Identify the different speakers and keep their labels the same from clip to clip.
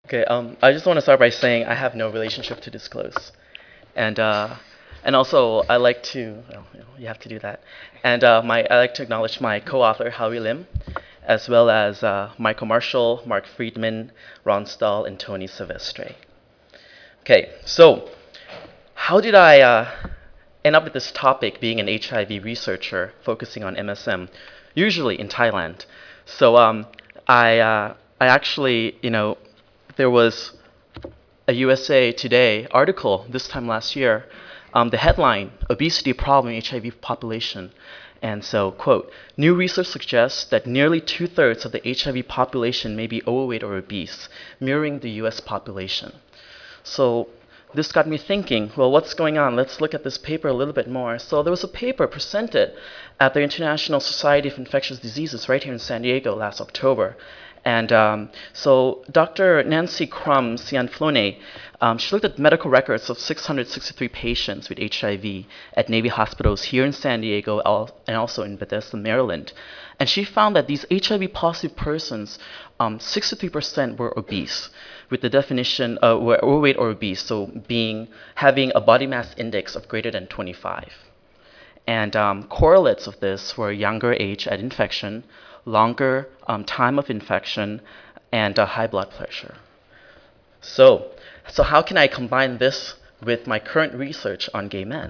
Speaker 1: Okay, I just want to start by saying I have no relationship to disclose, and also I like to, well, you have to do that, and I like to acknowledge my co-author Howie Lim, as well as Michael Marshall, Mark Friedman, Ron Stahl, and Tony Silvestre. Okay, so how did I end up with this topic, being an HIV researcher focusing on MSM, usually in Thailand? So I actually, there was a USA Today article this time last year. The headline, Obesity Problem in HIV Population. And so, quote, new research suggests that nearly two-thirds of the HIV population may be overweight or obese, mirroring the US population. So this got me thinking, well, what's going on? Let's look at this paper a little bit more. So there was a paper presented at the International Society of Infectious Diseases right here in San Diego last October. And so Dr. Nancy Crum Cianflone, she looked at medical records of 663 patients with HIV at Navy hospitals here in San Diego and also in Bethesda, Maryland. And she found that these HIV positive persons, 63% were obese, with the definition were overweight or obese, so having a body mass index of greater than 25. And correlates of this were younger age at infection, longer time of infection, and high blood pressure. So how can I combine this with my current research on gay men?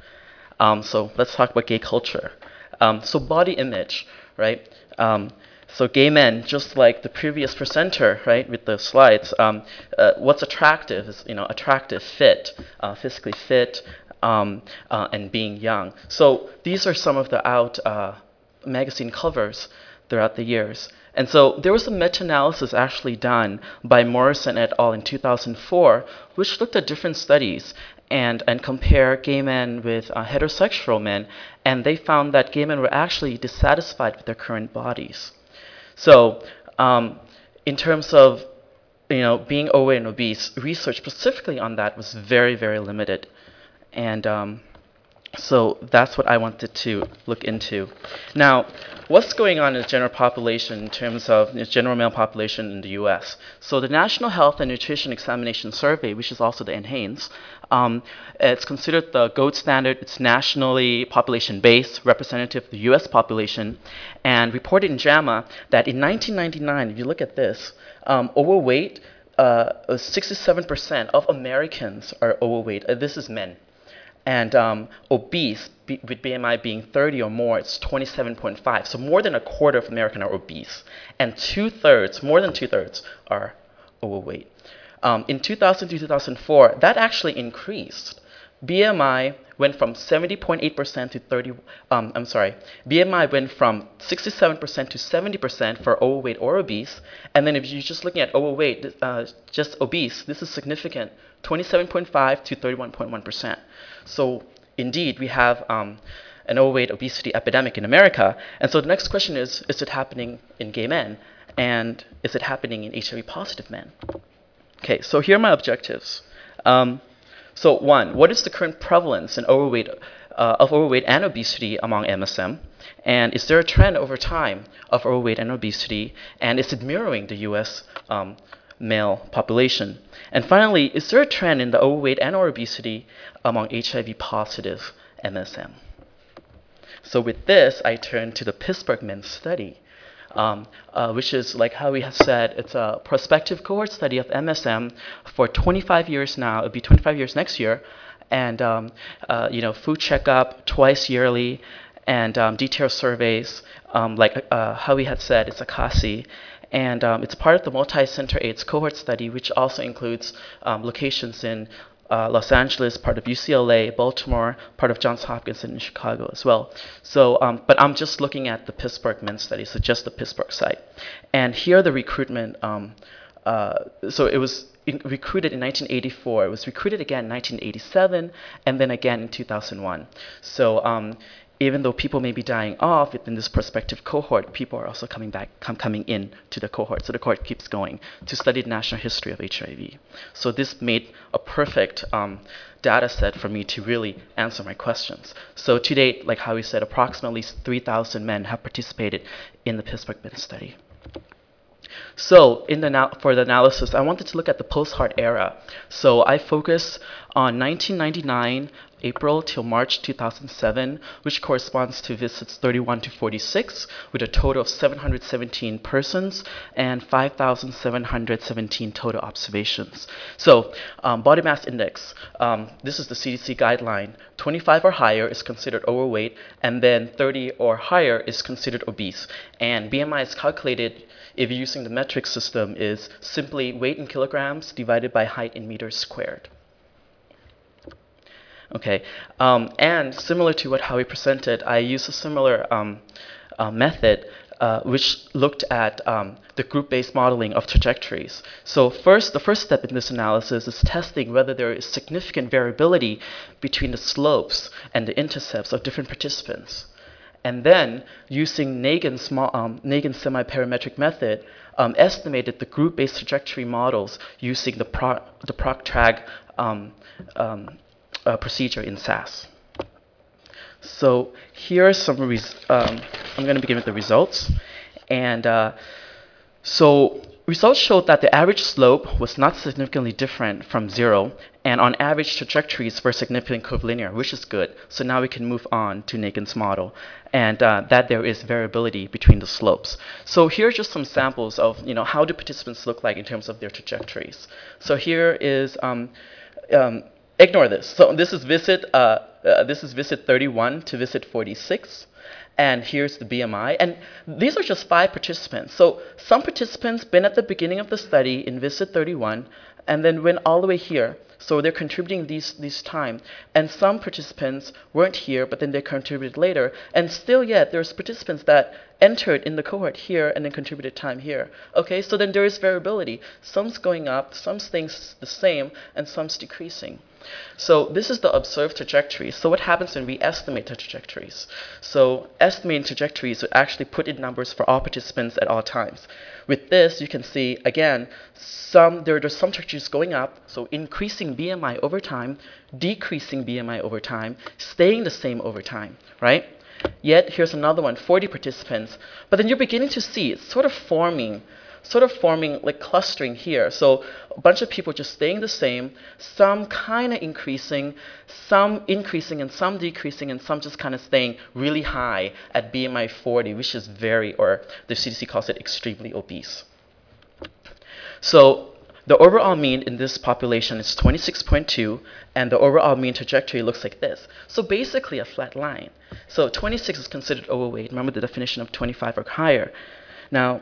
Speaker 1: So let's talk about gay culture. So body image, right? So gay men, just like the previous presenter, right, with the slides, what's attractive is, attractive, fit, physically fit, and being young. So these are some of the out magazine covers throughout the years. And so there was a meta-analysis actually done by Morrison et al. In 2004, which looked at different studies and compare gay men with heterosexual men, and they found that gay men were actually dissatisfied with their current bodies. So in terms of being overweight and obese, research specifically on that was very, very limited. And so that's what I wanted to look into. Now, what's going on in the general population in terms of the general male population in the US? So the National Health and Nutrition Examination Survey, which is also the NHANES, it's considered the gold standard. It's nationally population-based, representative of the US population, and reported in JAMA that in 1999, if you look at this, overweight, 67% of Americans are overweight. This is men. And obese, with BMI being 30 or more, it's 27.5. So more than a quarter of Americans are obese. And two-thirds, more than two-thirds, are overweight. In 2000 to 2004, that actually increased. BMI went from 70.8% to 30, BMI went from 67% to 70% for overweight or obese. And then if you're just looking at overweight, just obese, this is significant, 27.5 to 31.1%. So indeed, we have an overweight obesity epidemic in America. And so the next question is it happening in gay men? And is it happening in HIV positive men? Okay, so here are my objectives. So one, what is the current prevalence in overweight and obesity among MSM? And is there a trend over time of overweight and obesity? And is it mirroring the US male population? And finally, is there a trend in the overweight and or obesity among HIV positive MSM? So with this, I turn to the Pittsburgh Men's Study, which is, like Howie has said, it's a prospective cohort study of MSM for 25 years now. It'll be 25 years next year. And, food checkup twice yearly and detailed surveys. Like Howie had said, it's a CASI. And it's part of the multi-center AIDS cohort study, which also includes locations in Los Angeles, part of UCLA, Baltimore, part of Johns Hopkins, and in Chicago as well. So, but I'm just looking at the Pittsburgh Men's Study, so just the Pittsburgh site. And here the recruitment, so it was recruited in 1984. It was recruited again in 1987, and then again in 2001. So even though people may be dying off within this prospective cohort, people are also coming in to the cohort. So the cohort keeps going to study the national history of HIV. So this made a perfect data set for me to really answer my questions. So to date, like Howie said, approximately 3,000 men have participated in the Pittsburgh Men's Study. So for the analysis, I wanted to look at the post-Hart era. So I focus on 1999 April till March 2007, which corresponds to visits 31 to 46, with a total of 717 persons and 5,717 total observations. So body mass index, this is the CDC guideline. 25 or higher is considered overweight, and then 30 or higher is considered obese. And BMI is calculated, if you're using the metric system, is simply weight in kilograms divided by height in meters squared. Okay, and similar to what Howie presented, I used a similar method which looked at the group-based modeling of trajectories. So the first step in this analysis is testing whether there is significant variability between the slopes and the intercepts of different participants. And then, using Nagin's semi-parametric method, estimated the group-based trajectory models using the ProcTrag procedure in SAS. So here are some, I'm going to begin with the results. And so results showed that the average slope was not significantly different from 0, and on average trajectories were significantly curvilinear, which is good. So now we can move on to Nagin's model, and that there is variability between the slopes. So here are just some samples of how do participants look like in terms of their trajectories. So here is ignore this. So this is visit 31 to visit 46, and here's the BMI. And these are just 5 participants. So some participants been at the beginning of the study in visit 31, and then went all the way here. So they're contributing these time. And some participants weren't here, but then they contributed later. And still yet, there's participants that entered in the cohort here and then contributed time here. Okay, so then there is variability. Some's going up, some's staying the same, and some's decreasing. So this is the observed trajectory. So what happens when we estimate the trajectories? So estimating trajectories would actually put in numbers for all participants at all times. With this, you can see, again, there are some trajectories going up, so increasing BMI over time, decreasing BMI over time, staying the same over time, right? Yet, here's another one, 40 participants. But then you're beginning to see it's sort of forming like clustering here. So a bunch of people just staying the same, some kind of increasing, some increasing, and some decreasing, and some just kind of staying really high at BMI 40, which is or the CDC calls it extremely obese. So the overall mean in this population is 26.2, and the overall mean trajectory looks like this. So basically a flat line. So 26 is considered overweight. Remember the definition of 25 or higher. Now,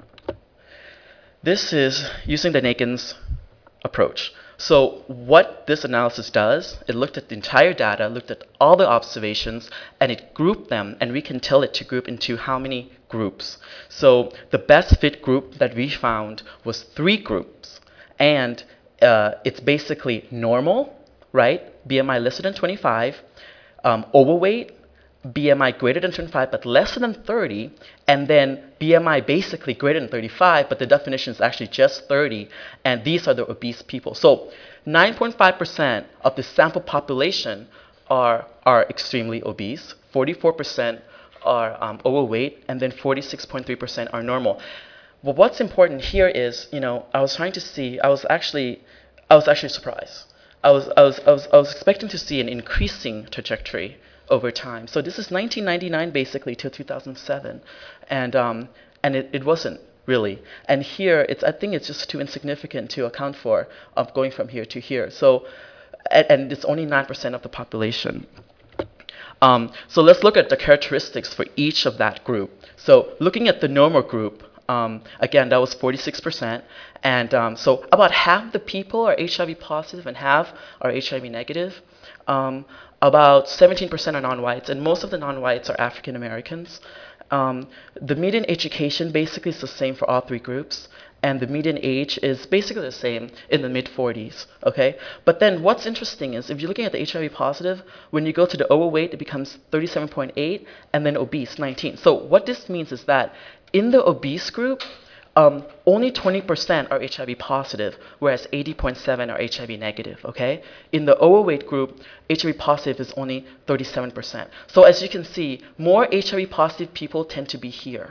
Speaker 1: this is using the Nagin's approach. So what this analysis does, it looked at the entire data, looked at all the observations, and it grouped them, and we can tell it to group into how many groups. So the best fit group that we found was 3 groups, and it's basically normal, right? BMI less than 25, overweight, BMI greater than 25 but less than 30, and then BMI basically greater than 35, but the definition is actually just 30, and these are the obese people. So 9.5% of the sample population are extremely obese, 44% are overweight, and then 46.3% are normal. But what's important here is, I was actually surprised. I was expecting to see an increasing trajectory over time. So this is 1999 basically till 2007, and it wasn't really. And here I think it's just too insignificant to account for of going from here to here. So and it's only 9% of the population. So let's look at the characteristics for each of that group. So looking at the normal group, again, that was 46%. And so about half the people are HIV positive and half are HIV negative. About 17% are non-whites, and most of the non-whites are African Americans. The median education basically is the same for all 3 groups, and the median age is basically the same in the mid-40s, okay? But then what's interesting is if you're looking at the HIV positive, when you go to the overweight, it becomes 37.8, and then obese, 19. So what this means is that in the obese group, only 20% are HIV positive, whereas 80.7% are HIV negative, okay? In the overweight group, HIV positive is only 37%. So as you can see, more HIV positive people tend to be here,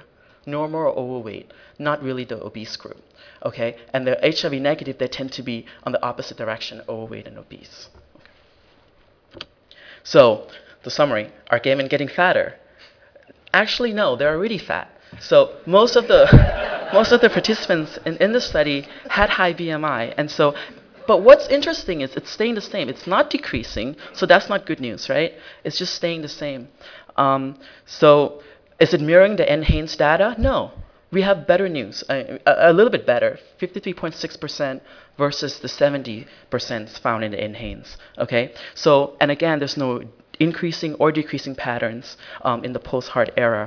Speaker 1: normal or overweight, not really the obese group. Okay, and the HIV negative, they tend to be on the opposite direction, overweight and obese. So, the summary, are gay men getting fatter? Actually, no, they're already fat. So most of the most of the participants in this study had high BMI, and so, but what's interesting is it's staying the same. It's not decreasing, so that's not good news, right? It's just staying the same. So is it mirroring the NHANES data? No. We have better news, a little bit better, 53.6% versus the 70% found in the NHANES, okay? So, and again, there's no increasing or decreasing patterns in the post-heart era.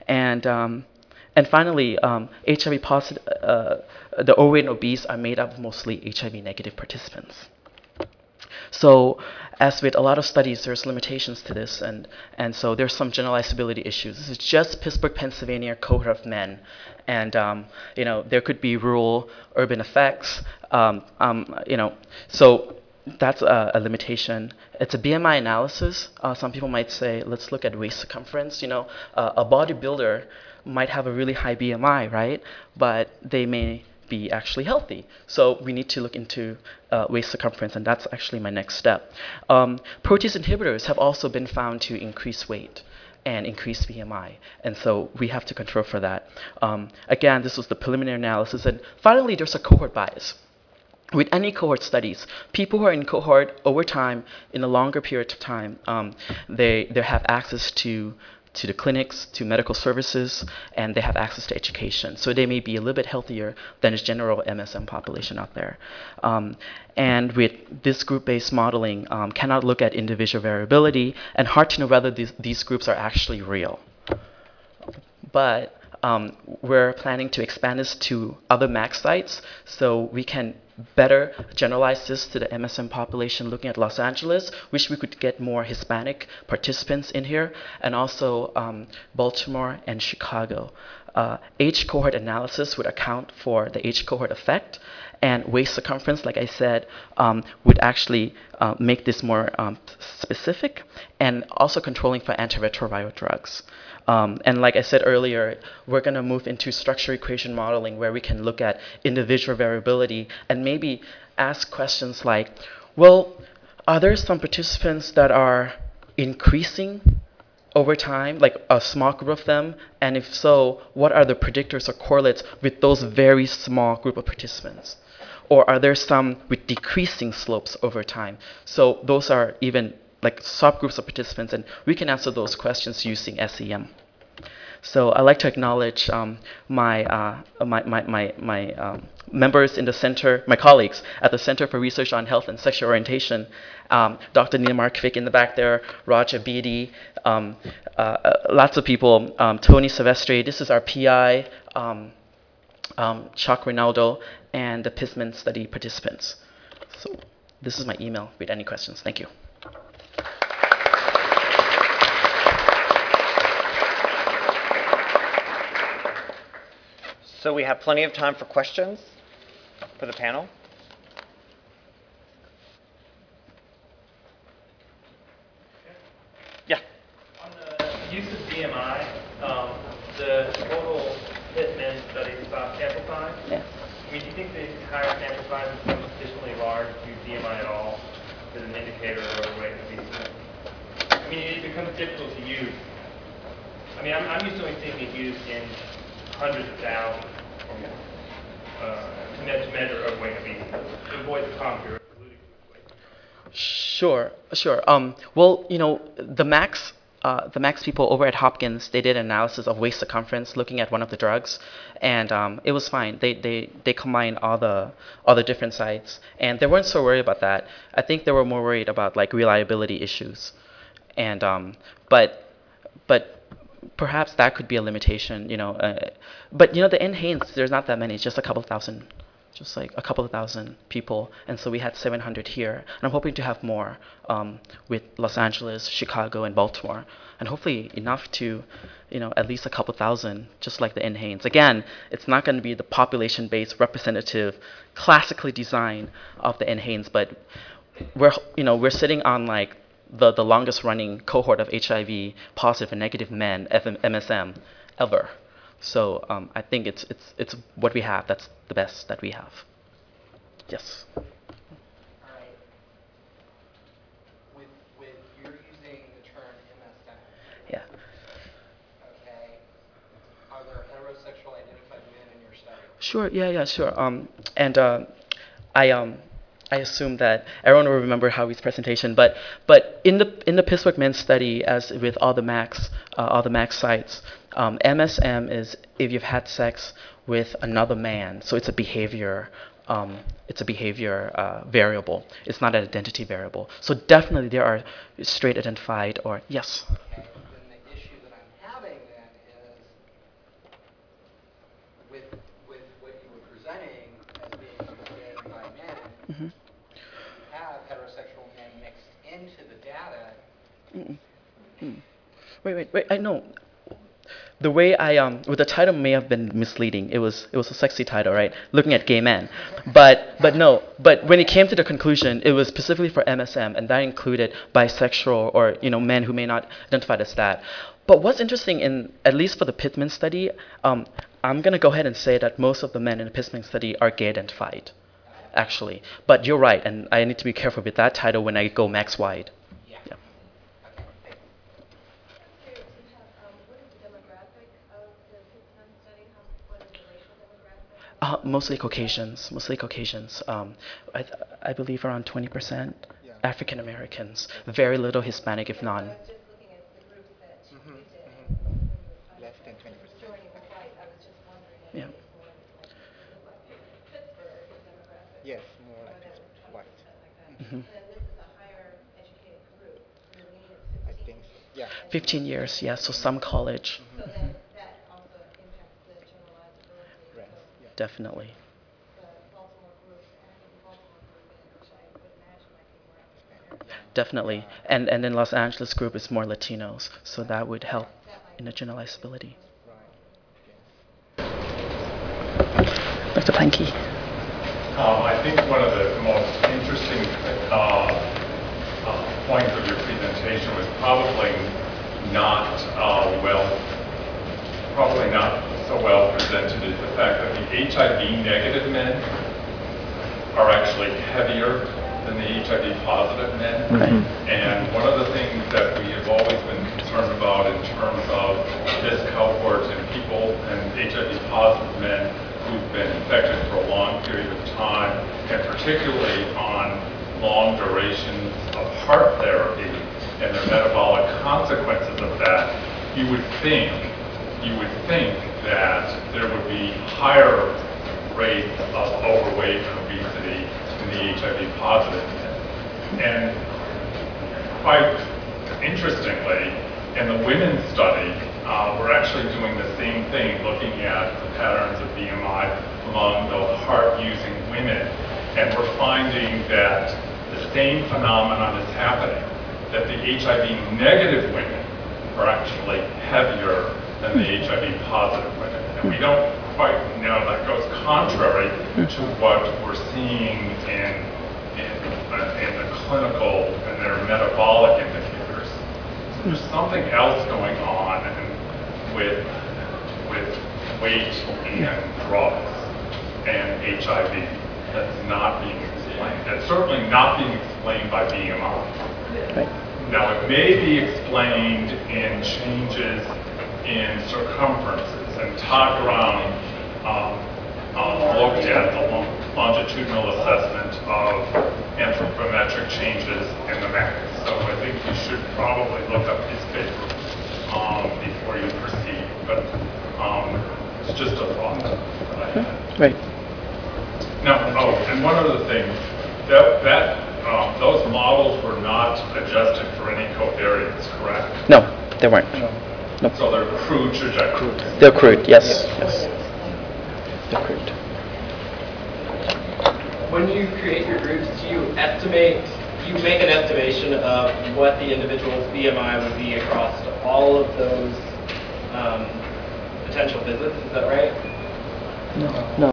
Speaker 1: And finally, HIV positive, the overweight and obese are made up of mostly HIV negative participants. So as with a lot of studies, there's limitations to this, and so there's some generalizability issues. This is just Pittsburgh, Pennsylvania cohort of men, and you know, there could be rural, urban effects, you know, so that's a limitation. It's a BMI analysis. Some people might say, let's look at waist circumference. You know, a bodybuilder might have a really high BMI, right? But they may be actually healthy. So we need to look into waist circumference, and that's actually my next step. Protease inhibitors have also been found to increase weight and increase BMI, and so we have to control for that. Again, this was the preliminary analysis, and finally, there's a cohort bias. With any cohort studies, people who are in cohort over time, in a longer period of time, they have access to the clinics, to medical services, and they have access to education. So they may be a little bit healthier than the general MSM population out there. And with this group-based modeling, cannot look at individual variability, and hard to know whether these groups are actually real. But we're planning to expand this to other MAC sites so we can better generalize this to the MSM population, looking at Los Angeles. Wish we could get more Hispanic participants in here, and also Baltimore and Chicago. Age cohort analysis would account for the age cohort effect, and waist circumference, like I said, would actually make this more specific, and also controlling for antiretroviral drugs. And like I said earlier, we're going to move into structure equation modeling where we can look at individual variability and maybe ask questions like, well, are there some participants that are increasing over time, like a small group of them? And if so, what are the predictors or correlates with those very small group of participants? Or are there some with decreasing slopes over time? So those are even like subgroups of participants, and we can answer those questions using SEM. So I'd like to acknowledge my members in the center, my colleagues at the Center for Research on Health and Sexual Orientation, Dr. Nina Markovic in the back there, Raja Beatty, lots of people, Tony Silvestri, this is our PI, Chuck Rinaldo, and the PISMAN study participants. So this is my email with any questions. Thank you.
Speaker 2: So we have plenty of time for questions for the panel. Yeah.
Speaker 3: On the use of BMI, the total PITMAN study saw sample size.
Speaker 1: Yeah.
Speaker 3: I mean, do you think the entire sample size is sufficiently large to use BMI at all as an indicator of overweight and obesity? I mean, it becomes difficult to use. I mean, I'm used to only seeing it used in hundreds of thousands to measure overweight and obesity, to avoid the comp you're alluding to.
Speaker 1: Sure. Well, you know, the Max people over at Hopkins, they did an analysis of waist circumference looking at one of the drugs, and it was fine. They combined all the different sites, and they weren't so worried about that. I think they were more worried about like reliability issues, and but perhaps that could be a limitation, you know. But you know, the NHANES, there's not that many, just a couple thousand. Just like a couple of thousand people, and so we had 700 here, and I'm hoping to have more with Los Angeles, Chicago, and Baltimore, and hopefully enough to, you know, at least a couple thousand, just like the NHANES. Again, it's not going to be the population-based representative, classically designed of the NHANES, but we're sitting on like the longest running cohort of HIV positive and negative men, MSM, ever. So I think it's what we have. That's the best that we have. Yes.
Speaker 4: All right. With you're using the term MSM,
Speaker 1: Yeah.
Speaker 4: okay? Are there heterosexual identified men in your study?
Speaker 1: Sure. Yeah. Sure. And I assume that everyone will remember Howie's presentation, but in the Pittsburgh Men's Study, as with all the Max sites, MSM is if you've had sex with another man, so it's a behavior. Variable. It's not an identity variable. So definitely there are straight identified or yes.
Speaker 4: Okay, then the issue that I'm having then is with what you were presenting as being men by men,
Speaker 1: Mm-hmm.
Speaker 4: you have heterosexual men mixed into the data.
Speaker 1: Wait. I know. The way well, the title may have been misleading. It was a sexy title, right? Looking at gay men, but no. But when it came to the conclusion, it was specifically for MSM, and that included bisexual or men who may not identify as that. But what's interesting, at least for the Pittman study, I'm gonna go ahead and say that most of the men in the Pittman study are gay identified, actually. But you're right, and I need to be careful with that title when I go max wide.
Speaker 4: Yeah.
Speaker 1: Yeah.
Speaker 4: Okay, thanks.
Speaker 5: Curious, what is the demographic of the Pittsburgh study? What is the racial demographic?
Speaker 1: Mostly Caucasians. I believe around 20% African Americans. Very little Hispanic, if
Speaker 5: So I
Speaker 1: none.
Speaker 5: was just looking at the groups that you did.
Speaker 6: Less than 20%.
Speaker 5: Majority were white. I was just wondering if
Speaker 1: Yeah.
Speaker 5: it's more like Pittsburgh demographic.
Speaker 6: Yes, more
Speaker 5: or
Speaker 6: like
Speaker 5: that
Speaker 6: it's
Speaker 5: was 20%
Speaker 6: white.
Speaker 5: like that.
Speaker 1: Mhm.
Speaker 5: And then this is a higher educated group. And the mean is
Speaker 6: I
Speaker 5: 15.
Speaker 6: think so. Yeah.
Speaker 1: 15 years, yeah, so some college.
Speaker 5: So then that also impacts the generalizability.
Speaker 6: Right.
Speaker 5: So
Speaker 6: Yeah.
Speaker 1: Definitely.
Speaker 5: the Baltimore group, the Baltimore group, which I would imagine might be more African American.
Speaker 1: Definitely. And then Los Angeles group is more Latinos, so that would help in the generalizability.
Speaker 6: Right.
Speaker 1: Dr. Pankey.
Speaker 7: I think one of the most interesting points of your presentation was probably not so well presented is the fact that the HIV negative men are actually heavier than the HIV positive men.
Speaker 1: Right.
Speaker 7: And one of the things that we have always been concerned about in terms of this cohort and people and HIV positive men who've been infected for a long period of time, and particularly on long durations of heart therapy and the metabolic consequences of that, you would think that there would be higher rates of overweight and obesity in the HIV positive men. And quite interestingly, in the women's study, we're actually doing the same thing, looking at the patterns of BMI among the heart-using women. And we're finding that the same phenomenon is happening, that the HIV negative women are actually heavier than the HIV positive women. And we don't quite know, that goes contrary to what we're seeing in the clinical and their metabolic indicators. So there's something else going on with weight and drugs and HIV that's not being explained. That's certainly not being explained by BMI.
Speaker 1: Right.
Speaker 7: Now, it may be explained in changes in circumferences, and Todd Brown looked at the longitudinal assessment of anthropometric changes in the max. So I think you should probably look up his paper before you proceed, but it's just a thought that I had.
Speaker 1: Right.
Speaker 7: Now, and one other thing, those models were not adjusted for any covariance, correct?
Speaker 1: No, they weren't.
Speaker 7: So they're crude trajectories.
Speaker 1: They're crude, yes. They're crude.
Speaker 8: When you create your groups, do you make an estimation of what the individual's BMI would be across all of those potential visits? Is that right?
Speaker 1: No.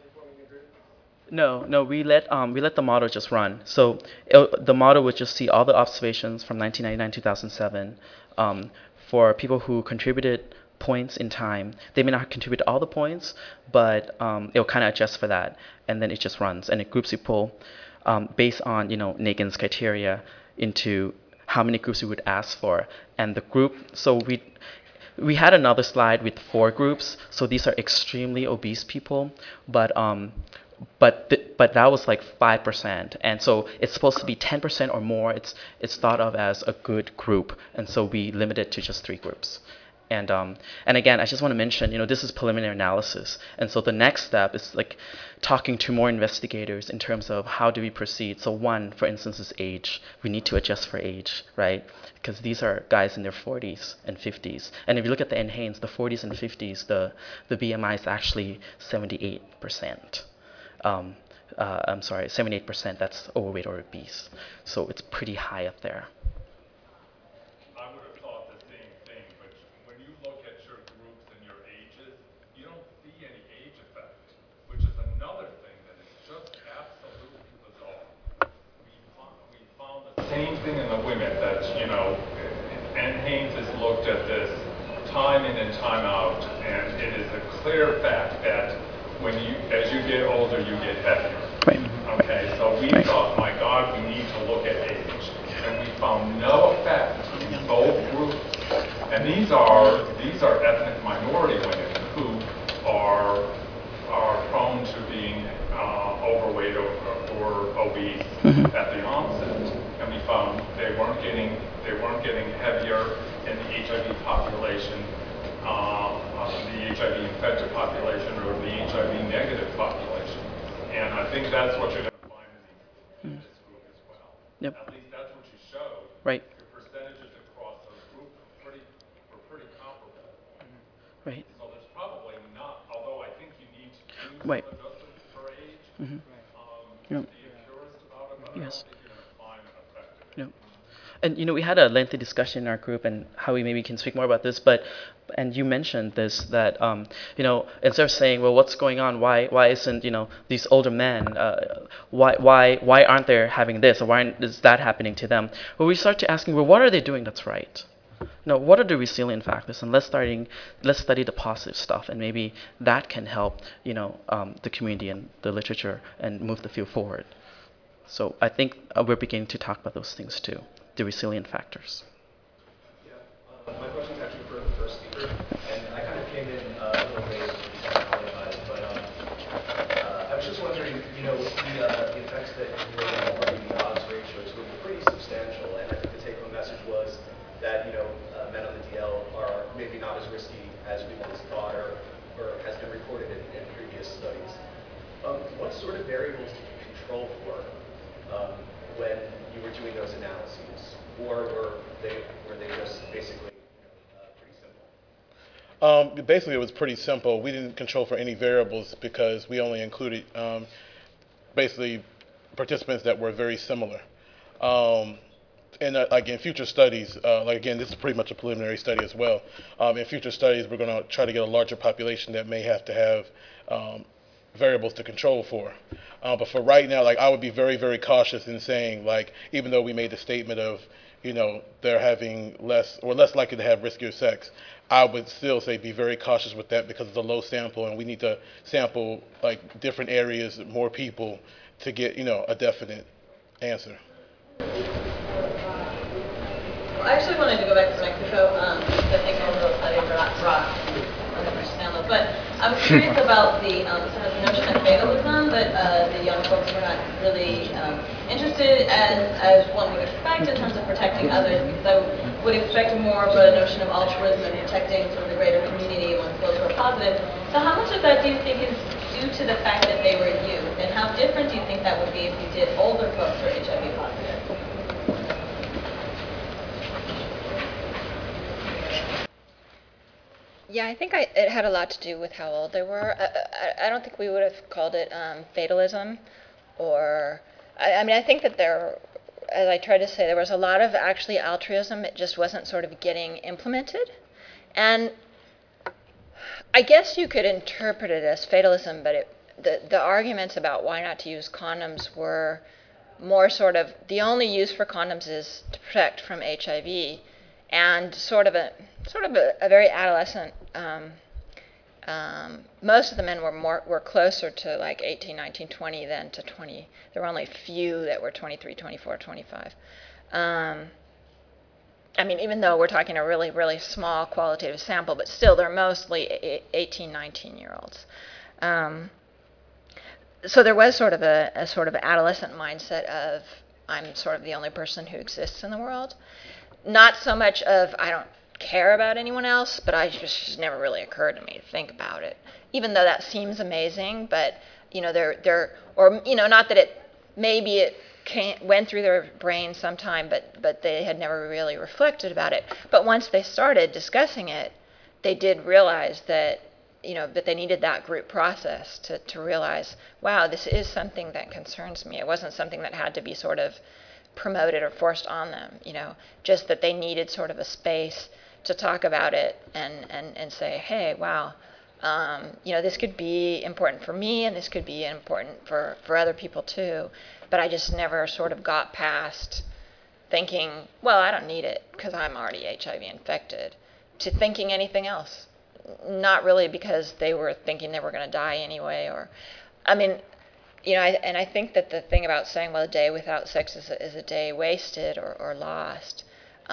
Speaker 1: No, we let the model just run. So the model would just see all the observations from 1999 2007 for people who contributed points in time. They may not contribute to all the points, but it'll kind of adjust for that, and then it just runs, and it groups people based on Nagin's criteria into how many groups we would ask for, and the group. So we had another slide with 4 groups. So these are extremely obese people, but that was like 5%, and so it's supposed to be 10% or more. It's thought of as a good group, and so we limited to just 3 groups. And again, I just want to mention, this is preliminary analysis, and so the next step is like talking to more investigators in terms of how do we proceed. So one, for instance, is age. We need to adjust for age, right? Because these are guys in their 40s and 50s, and if you look at the NHANES, the 40s and 50s, the BMI is actually 78%. I'm sorry, 78%. That's overweight or obese, so it's pretty high up there.
Speaker 7: I would have thought the same thing, but when you look at your groups and your ages, you don't see any age effect, which is another thing that is just absolutely bizarre. We found the same thing in the women, that, NHANES has looked at this time in and time out, and it is a clear fact that as you get older, you get heavier.
Speaker 1: Right.
Speaker 7: Okay, so we thought, my God, we need to look at age, and we found no effect in both groups. And these are ethnic minority women who are prone to being overweight or obese at the onset, and we found they weren't getting heavier in the HIV population. The HIV infected population or the HIV negative population. And I think that's what you're going to find in this group as well.
Speaker 1: Yep.
Speaker 7: At least that's what you showed.
Speaker 1: Right.
Speaker 7: Your percentages across those groups were pretty comparable.
Speaker 1: Right.
Speaker 7: So there's probably not, although I think you need to do some
Speaker 1: Right.
Speaker 7: adjustment for age,
Speaker 1: Yep.
Speaker 7: be a purist about it, but
Speaker 1: Yes.
Speaker 7: I don't think you're going to find an effect.
Speaker 1: Yep. And we had a lengthy discussion in our group, and how we maybe can speak more about this. And you mentioned this, that instead of saying, well, what's going on? Why isn't these older men? Why aren't they having this, or why is that happening to them? Well, we start to asking, well, what are they doing that's right? What are the resilient factors? And let's study the positive stuff, and maybe that can help the community and the literature and move the field forward. So I think we're beginning to talk about those things too, the resilient factors.
Speaker 9: Yeah, my question is actually for the first speaker, and I kind of came in a little late, but I was just wondering, the effects that you were reporting, the odds ratios were pretty substantial, and I think the take-home message was that men on the DL are maybe not as risky as we once thought, or has been reported in previous studies. What sort of variables did you control for when you were doing those analyses, or were they just basically pretty simple?
Speaker 10: Basically, it was pretty simple. We didn't control for any variables because we only included basically participants that were very similar. And like in future studies, again, this is pretty much a preliminary study as well. In future studies, we're going to try to get a larger population that may have to have variables to control for. But for right now, I would be very, very cautious in saying, even though we made the statement of, they're having less likely to have riskier sex, I would still say be very cautious with that because it's a low sample, and we need to sample different areas, more people, to get a definite answer.
Speaker 11: Well, I actually wanted to go back to Mexico. I think a little study brought on the British Sound. But I was curious about the sort of notion of fatalism that the young folks were not really interested as one would expect in terms of protecting others, because I would expect more of a notion of altruism and protecting sort of the greater community once those were positive. So how much of that do you think is due to the fact that they were youth, and how different do you think that would be if you did older folks who are HIV positive?
Speaker 12: Yeah, I think it had a lot to do with how old they were. I don't think we would have called it fatalism, or I think that as I tried to say, there was a lot of actually altruism. It just wasn't sort of getting implemented, and I guess you could interpret it as fatalism. But the arguments about why not to use condoms were more sort of the only use for condoms is to protect from HIV. and sort of a very adolescent. Most of the men were closer to like 18, 19, 20 than to 20. There were only a few that were 23, 24, 25. I mean, even though we're talking a really, really small qualitative sample, but still they're mostly 18, 19-year-olds. So there was sort of a sort of adolescent mindset of, I'm sort of the only person who exists in the world. Not so much of, I don't care about anyone else, but I just never really occurred to me to think about it. Even though that seems amazing, but, you know, or, you know, not that maybe it went through their brain sometime, but they had never really reflected about it. But once they started discussing it, they did realize that, you know, that they needed that group process to realize, wow, this is something that concerns me. It wasn't something that had to be sort of promoted or forced on them, you know, just that they needed sort of a space to talk about it and say, hey, wow, you know, this could be important for me and this could be important for other people too. But I just never sort of got past thinking, well, I don't need it because I'm already HIV infected, to thinking anything else. Not really because they were thinking they were going to die anyway, or, I mean, you know, I think that the thing about saying, well, a day without sex is a day wasted or lost,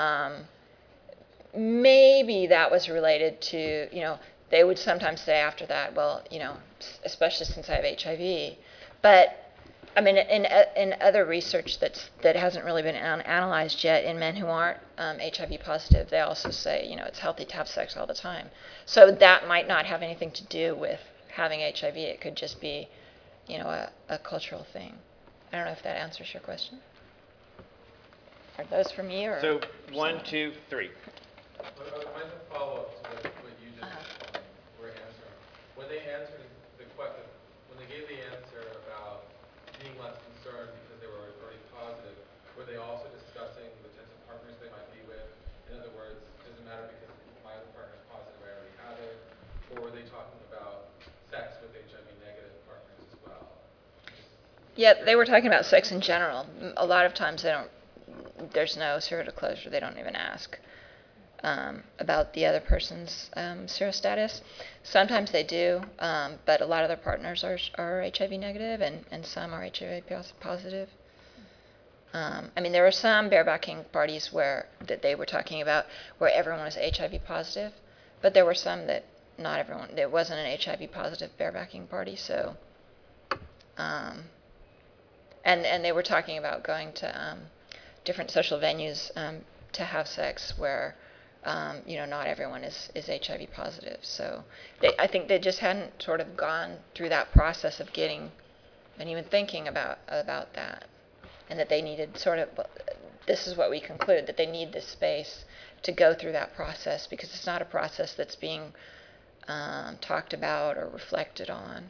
Speaker 12: maybe that was related to, you know, they would sometimes say after that, well, you know, especially since I have HIV. But, I mean, in other research that hasn't really been analyzed yet, in men who aren't HIV positive, they also say, you know, it's healthy to have sex all the time. So that might not have anything to do with having HIV. It could just be, you know, a cultural thing. I don't know if that answers your question. Are those for me or?
Speaker 2: So 1, 2, 3.
Speaker 13: Mine's a follow-up to what you just were answering. When they answered the question, when they gave the answer about being less concerned because they were already positive, were they also discussing the types of partners they might be with? In other words, does it matter because my other partner is positive, I already have it? Or were they talking about sex with HIV negative partners as well?
Speaker 12: Yeah, they were talking about sex in general. A lot of times there's no serodisclosure, they don't even ask about the other person's serostatus. Sometimes they do, but a lot of their partners are HIV negative and some are HIV positive. I mean, there were some barebacking parties that they were talking about where everyone was HIV positive, but there were some that not everyone, there wasn't an HIV positive barebacking party, so, and they were talking about going to different social venues to have sex where, you know, not everyone is HIV positive. So I think they just hadn't sort of gone through that process of getting and even thinking about that. And that they needed sort of, this is what we conclude, that they need this space to go through that process because it's not a process that's being talked about or reflected on.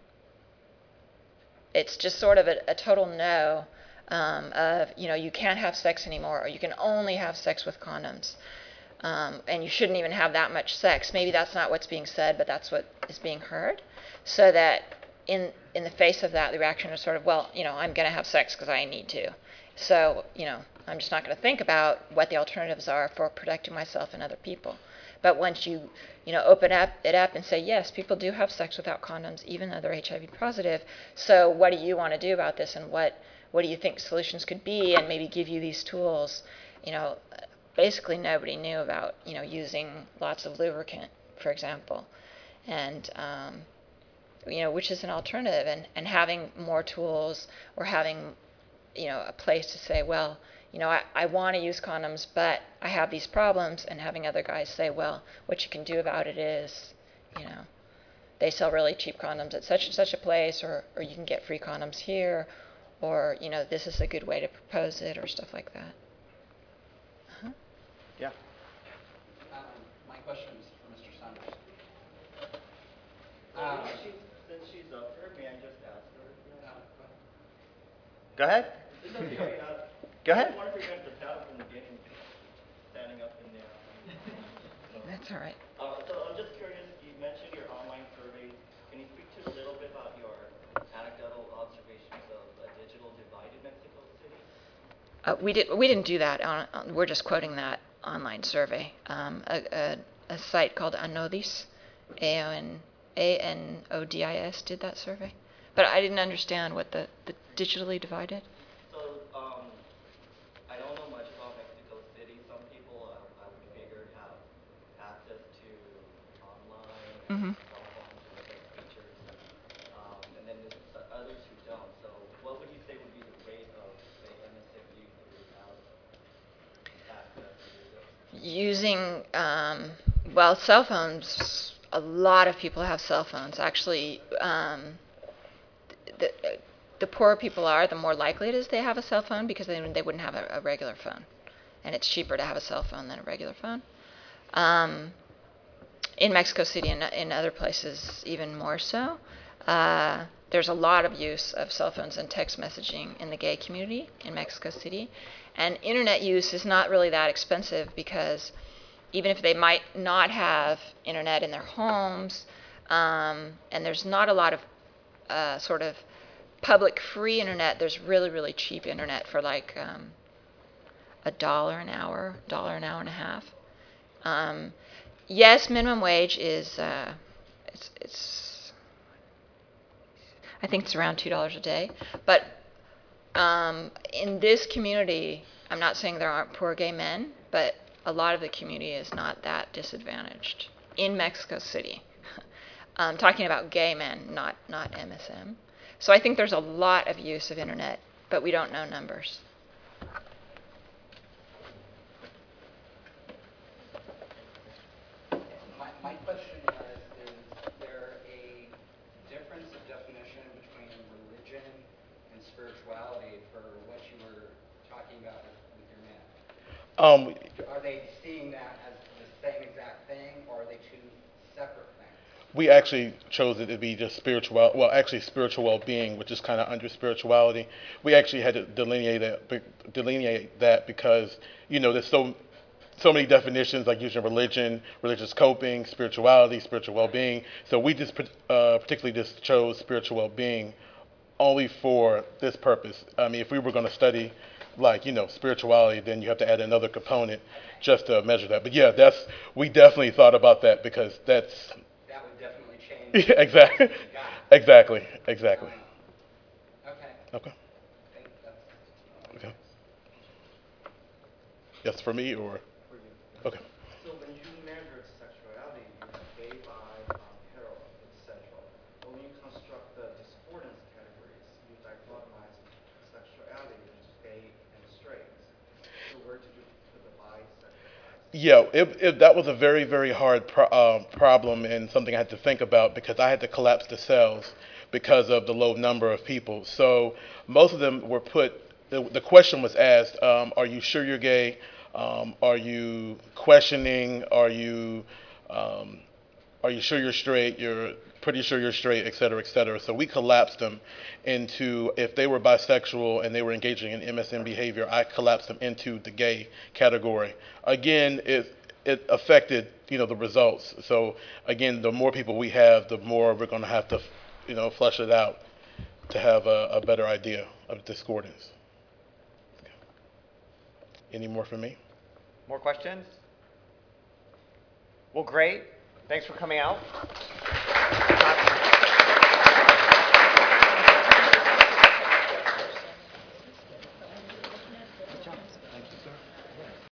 Speaker 12: It's just sort of a total no of, you know, you can't have sex anymore or you can only have sex with condoms. And you shouldn't even have that much sex. Maybe that's not what's being said, but that's what is being heard. So that in the face of that, the reaction is sort of, well, you know, I'm going to have sex because I need to. So, you know, I'm just not going to think about what the alternatives are for protecting myself and other people. But once you know, open it up and say, yes, people do have sex without condoms, even though they're HIV positive. So what do you want to do about this, and what do you think solutions could be, and maybe give you these tools? You know, basically nobody knew about, you know, using lots of lubricant, for example, and you know, which is an alternative, and having more tools or having, you know, a place to say, well, you know, I want to use condoms, but I have these problems, and having other guys say, well, what you can do about it is, you know, they sell really cheap condoms at such and such a place, or you can get free condoms here, or, you know, this is a good way to propose it, or stuff like that.
Speaker 2: Yeah.
Speaker 4: My question is for Mr. Saunders.
Speaker 14: Since she's up here, may I just ask her?
Speaker 2: Go ahead.
Speaker 14: It's okay.
Speaker 2: Go ahead.
Speaker 14: I want to prevent the tab from getting standing up in there.
Speaker 12: That's all right.
Speaker 14: So I'm just curious, you mentioned your online surveys. Can you speak to a little bit about your anecdotal observations of a digital divide in Mexico City?
Speaker 12: We didn't do that. We're just quoting that online survey, a site called Anodis, Anodis did that survey. But I didn't understand what the digitally divided.
Speaker 14: So, I don't know much about Mexico City. Some people I would figure have access to online cell phones with those features, and then there's others who don't. So, what would you say would be the rate of, say, MSM youth who have access to this?
Speaker 12: Using, well, cell phones, a lot of people have cell phones. Actually, the poorer people are, the more likely it is they have a cell phone because they wouldn't have a regular phone. And it's cheaper to have a cell phone than a regular phone. In Mexico City and in other places even more so. There's a lot of use of cell phones and text messaging in the gay community in Mexico City. And internet use is not really that expensive because even if they might not have internet in their homes, and there's not a lot of sort of public free internet, there's really, really cheap internet for like $1 an hour, $1 an hour and a half. Yes, minimum wage is, it's I think it's around $2 a day. But in this community, I'm not saying there aren't poor gay men, but a lot of the community is not that disadvantaged in Mexico City. I'm talking about gay men, not MSM. So I think there's a lot of use of internet, but we don't know numbers.
Speaker 4: My question is there a difference of definition between religion and spirituality for what you were talking about with your man? Are they seeing that as the same exact thing, or are they two separate things?
Speaker 10: We actually chose it to be just spiritual, well, actually spiritual well-being, which is kind of under spirituality. We actually had to delineate that because, you know, there's so many definitions, like using religion, religious coping, spirituality, spiritual well-being. So we just particularly just chose spiritual well-being only for this purpose. I mean, if we were going to study, like, you know, spirituality, then you have to add another component just to measure that. But yeah, we definitely thought about that because that's...
Speaker 4: That would definitely change.
Speaker 10: Exactly. Exactly. Exactly.
Speaker 4: Okay.
Speaker 10: Okay.
Speaker 4: I think that's...
Speaker 10: Okay. Yes, for me or?
Speaker 14: For you.
Speaker 10: Okay.
Speaker 14: So when you measure sexuality, you have gay, bi, hetero, etc. But when you construct the discordance categories, you dichotomize sexuality into gay and straight. So where did you put the bisexual?
Speaker 10: Yeah, that was a very, very hard problem and something I had to think about because I had to collapse the cells because of the low number of people. So most of them were the question was asked, are you sure you're gay? Are you questioning? Are you sure you're straight? You're pretty sure you're straight, et cetera, et cetera. So we collapsed them into, if they were bisexual and they were engaging in MSM behavior, I collapsed them into the gay category. Again, it affected, you know, the results. So again, the more people we have, the more we're going to have to, you know, flush it out to have a better idea of discordance. Any more from me?
Speaker 2: More questions? Well, great. Thanks for coming out.